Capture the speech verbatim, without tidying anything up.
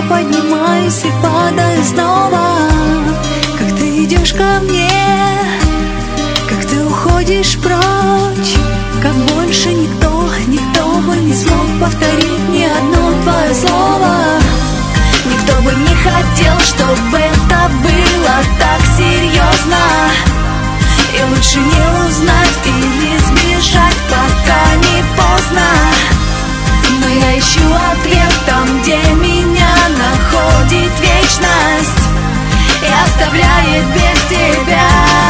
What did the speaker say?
поднимаюсь и падаю снова. Как ты идешь ко мне, как ты уходишь прочь, как больше никто, никто бы не смог повторить ни одно твое слово. Никто бы не хотел, чтобы это было так серьезно. И лучше не узнать или сбежать, пока не поздно. Но я ищу ответ там, где меня находит вечность и оставляет без тебя.